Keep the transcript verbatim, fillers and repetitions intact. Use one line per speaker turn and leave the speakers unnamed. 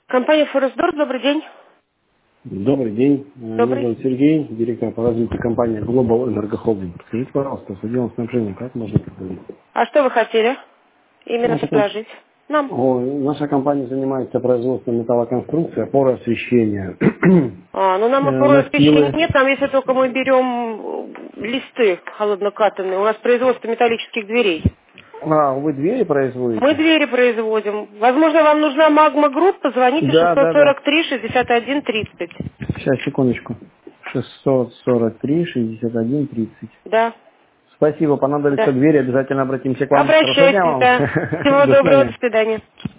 Компания Форестдор, добрый день.
Добрый день.
Добрый.
Меня зовут Сергей, директор по развитию компании Global Энергохолдинг. Скажите, пожалуйста, с отделом снабжения как можно поговорить?
А что вы хотели именно
Наша, ком-
предложить? Нам.
О, наша компания занимается производством металлоконструкции, опоры освещения,
А, ну нам
э,
опоры освещения
настилы.
нет, там если только мы берем э, листы холоднокатанные. У нас производство металлических дверей.
А, вы двери
Мы
производите?
двери производим. Возможно, вам нужна магма группа, звоните
Да,
шестьсот
да, да.
сорок три шестьдесят один тридцать.
Сейчас, секундочку. шестьсот сорок три шестьдесят один тридцать.
Да,
Спасибо, понадобятся
да.
двери, обязательно обратимся к вам. Хорошего дня
Обращайтесь,
вам.
да. Всего
До
доброго, до
свидания.
свидания.